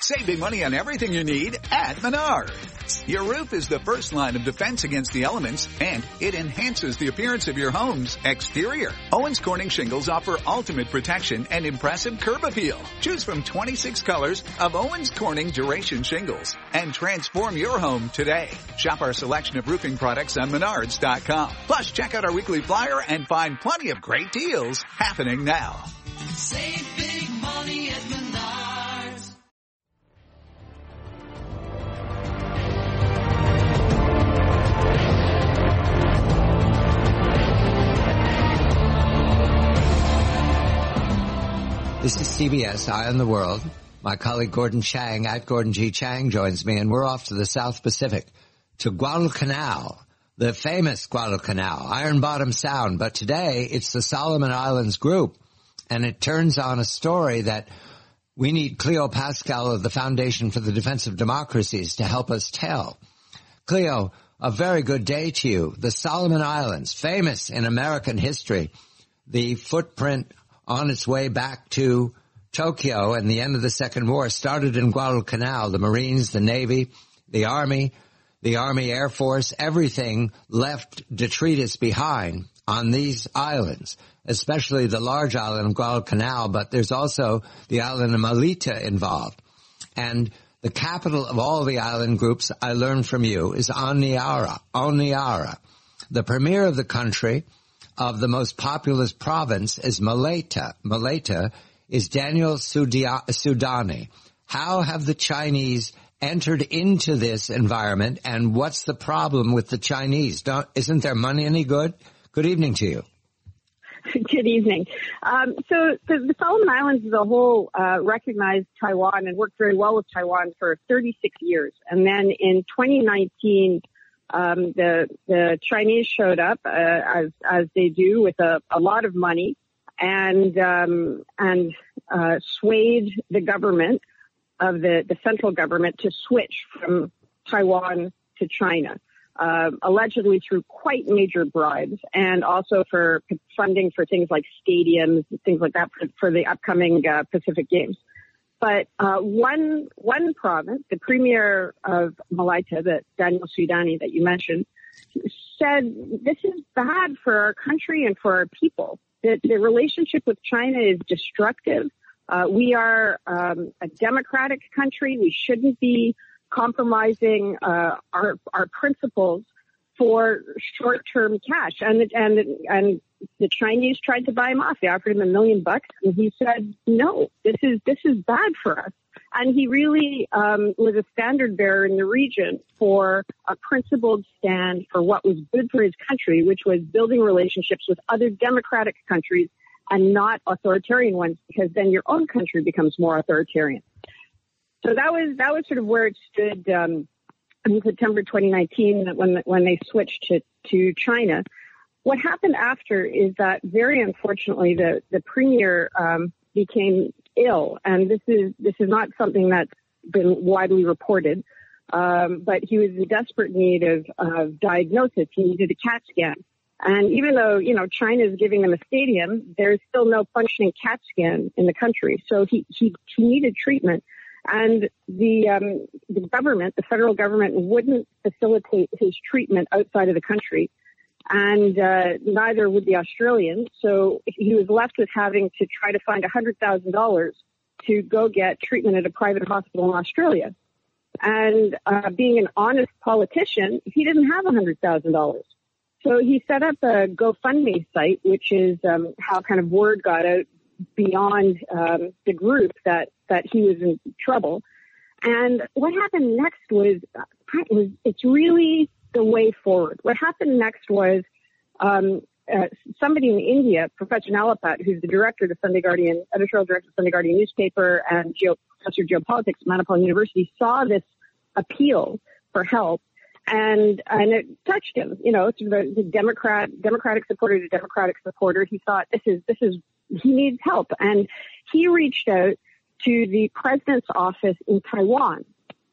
Saving money on everything you need at Menards. Your roof is the first line of defense against the elements, and it enhances the appearance of your home's exterior. Owens Corning shingles offer ultimate protection and impressive curb appeal. Choose from 26 colors of Owens Corning Duration shingles and transform your home today. Shop our selection of roofing products on Menards.com. Plus, check out our weekly flyer and find plenty of great deals happening now. Save big money at Menards. This is CBS Eye on the World. My colleague Gordon Chang at Gordon G. Chang joins me, and we're off to the South Pacific, to Guadalcanal, the famous Guadalcanal, Iron Bottom Sound. But today it's the Solomon Islands group, and it turns on a story that we need Cleo Pascal of the Foundation for the Defense of Democracies to help us tell. Cleo, a very good day to you. The Solomon Islands, famous in American history, the footprint on its way back to Tokyo and the end of the Second War started in Guadalcanal. The Marines, the Navy, the Army Air Force, everything left detritus behind on these islands, especially the large island of Guadalcanal, but there's also the island of Malita involved. And the capital of all the island groups, I learned from you, is Honiara. The premier of the country, of the most populous province, is Maleta. Maleta is Daniel Sudani. How have the Chinese entered into this environment, and what's the problem with the Chinese? Isn't their money any good? Good evening to you. Good evening. So the Solomon Islands as a whole recognized Taiwan and worked very well with Taiwan for 36 years. And then in 2019, the Chinese showed up as they do with a lot of money and swayed the government of the central government to switch from Taiwan to China, allegedly through quite major bribes and also for funding for things like stadiums and things like that for the upcoming Pacific Games. But one province, the premier of Malita, the Daniel Sudani that you mentioned, said this is bad for our country and for our people. The relationship with China is destructive. We are a democratic country. We shouldn't be compromising our principles for short-term cash. And the Chinese tried to buy him off. They offered him $1 million, and he said, no, this is bad for us. And he really was a standard bearer in the region for a principled stand for what was good for his country, which was building relationships with other democratic countries and not authoritarian ones, because then your own country becomes more authoritarian. So that was sort of where it stood in September 2019 when they switched to China. What happened after is that, very unfortunately, the premier became ill, and this is not something that's been widely reported. But he was in desperate need of diagnosis. He needed a CAT scan, and even though China is giving them a stadium, there's still no functioning CAT scan in the country. So he needed treatment, and the government, the federal government, wouldn't facilitate his treatment outside of the country. And neither would the Australians. So he was left with having to try to find $100,000 to go get treatment at a private hospital in Australia. And being an honest politician, he didn't have $100,000. So he set up a GoFundMe site, which is how kind of word got out beyond the group that he was in trouble. And what happened next was it's really the way forward. What happened next was somebody in India, Professor Nalapat, who's the director of the Sunday Guardian, editorial director of the Sunday Guardian newspaper and professor of geopolitics at Manipal University, saw this appeal for help, and it touched him. The Democratic supporter to Democratic supporter. He thought he needs help, and he reached out to the president's office in Taiwan.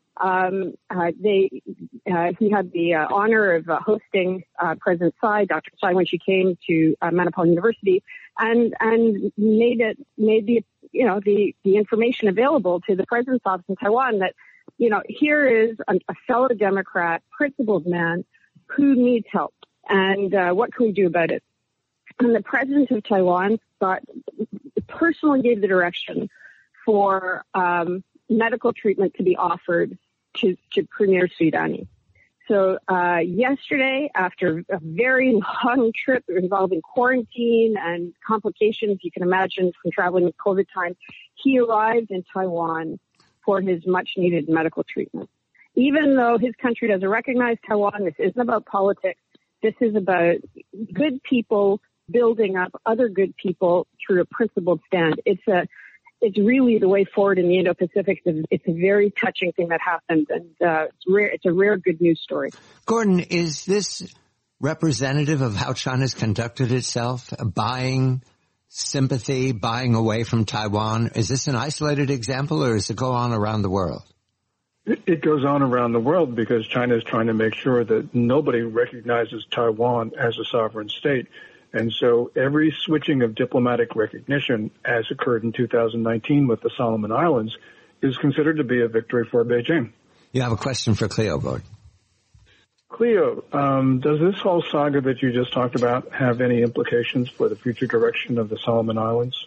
He had the honor of hosting President Tsai, Dr. Tsai, when she came to Manipal University, and made the the information available to the president's office in Taiwan that, here is a fellow Democrat, principled man who needs help. And what can we do about it? And the president of Taiwan personally gave the direction for medical treatment to be offered to Premier Suidani. So yesterday, after a very long trip involving quarantine and complications you can imagine from traveling with COVID time, he arrived in Taiwan for his much-needed medical treatment. Even though his country doesn't recognize Taiwan, this isn't about politics. This is about good people building up other good people through a principled stand. It's really the way forward in the Indo-Pacific. It's a very touching thing that happened, and it's a rare good news story. Gordon, is this representative of how China's conducted itself, buying sympathy, buying away from Taiwan? Is this an isolated example, or does it go on around the world? It goes on around the world because China is trying to make sure that nobody recognizes Taiwan as a sovereign state. And so every switching of diplomatic recognition, as occurred in 2019 with the Solomon Islands, is considered to be a victory for Beijing. You have a question for Cleo, Gordon. Cleo, does this whole saga that you just talked about have any implications for the future direction of the Solomon Islands?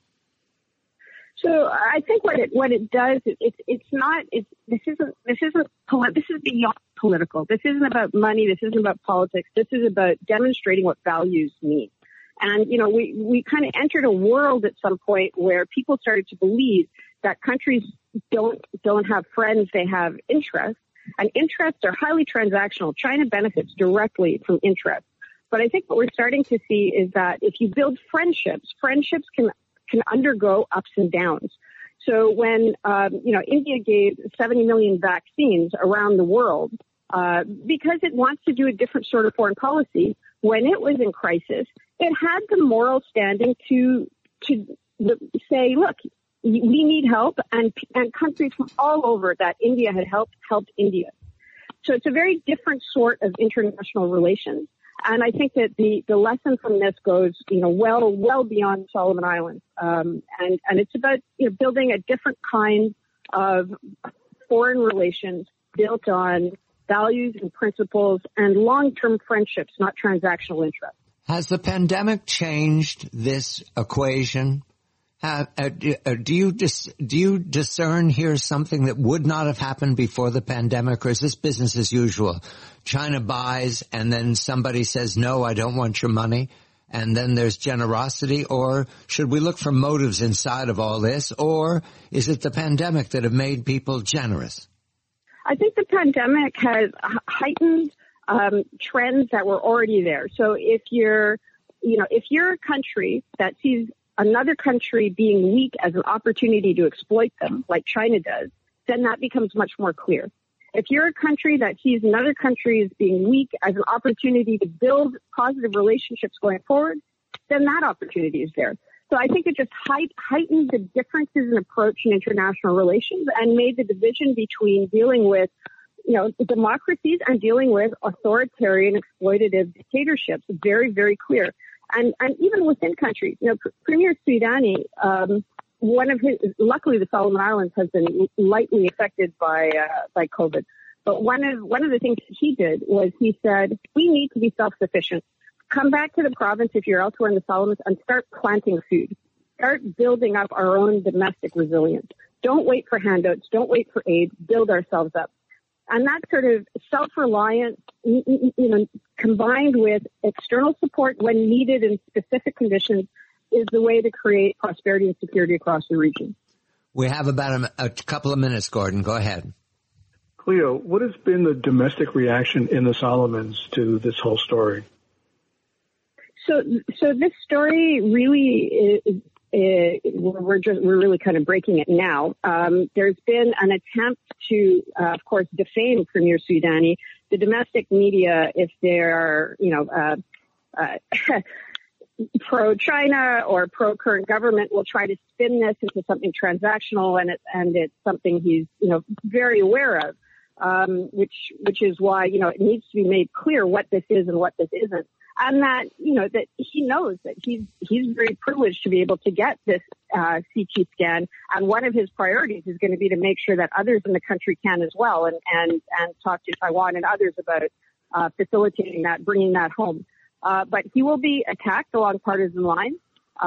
So I think what it does, this is beyond political. This isn't about money. This isn't about politics. This is about demonstrating what values mean. And, we kind of entered a world at some point where people started to believe that countries don't have friends, they have interests. And interests are highly transactional. China benefits directly from interest. But I think what we're starting to see is that if you build friendships can undergo ups and downs. So when, India gave 70 million vaccines around the world, because it wants to do a different sort of foreign policy, when it was in crisis, it had the moral standing to say, look, we need help, and countries from all over that India had helped India. So it's a very different sort of international relations. And I think that the lesson from this goes, well beyond Solomon Islands. And it's about, building a different kind of foreign relations built on values and principles and long-term friendships, not transactional interests. Has the pandemic changed this equation? Do you discern here something that would not have happened before the pandemic, or is this business as usual? China buys and then somebody says, no, I don't want your money, and then there's generosity, or should we look for motives inside of all this, or is it the pandemic that have made people generous? I think the pandemic has heightened trends that were already there. So if you're a country that sees another country being weak as an opportunity to exploit them, like China does, then that becomes much more clear. If you're a country that sees another country as being weak as an opportunity to build positive relationships going forward, then that opportunity is there. So I think it just heightened the differences in approach in international relations and made the division between dealing with, democracies and dealing with authoritarian exploitative dictatorships very, very clear. And even within countries, Premier Suidani, luckily the Solomon Islands has been lightly affected by COVID. But one of the things he did was he said, we need to be self-sufficient. Come back to the province if you're elsewhere in the Solomons and start planting food. Start building up our own domestic resilience. Don't wait for handouts. Don't wait for aid. Build ourselves up. And that sort of self-reliance, combined with external support when needed in specific conditions, is the way to create prosperity and security across the region. We have about a couple of minutes, Gordon. Go ahead. Cleo, what has been the domestic reaction in the Solomons to this whole story? So this story really is, we're really kind of breaking it now. There's been an attempt to, of course, defame Premier Suidani. The domestic media, if they're, pro-China or pro-current government, will try to spin this into something transactional, and it's something he's, very aware of, which is why, it needs to be made clear what this is and what this isn't. and that, that he knows that he's very privileged to be able to get this CT scan. And one of his priorities is going to be to make sure that others in the country can as well, and talk to Taiwan and others about facilitating that, bringing that home. But he will be attacked along partisan lines.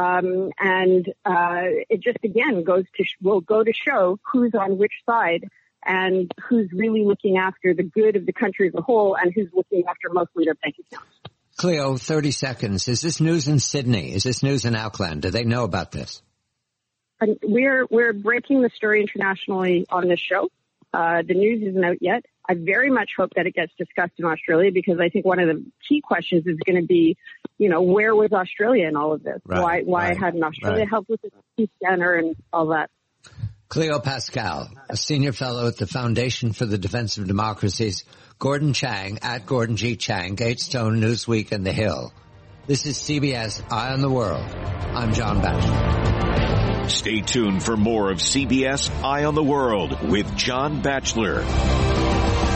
It just again will go to show who's on which side and who's really looking after the good of the country as a whole and who's looking after mostly their bank accounts. Cleo, 30 seconds. Is this news in Sydney? Is this news in Auckland? Do they know about this? And we're breaking the story internationally on this show. The news isn't out yet. I very much hope that it gets discussed in Australia, because I think one of the key questions is going to be, where was Australia in all of this? Why hadn't Australia helped with the CT scanner and all that? Cleo Pascal, a senior fellow at the Foundation for the Defense of Democracies. Gordon Chang, at Gordon G. Chang, Gatestone, Newsweek, and The Hill. This is CBS Eye on the World. I'm John Batchelor. Stay tuned for more of CBS Eye on the World with John Batchelor.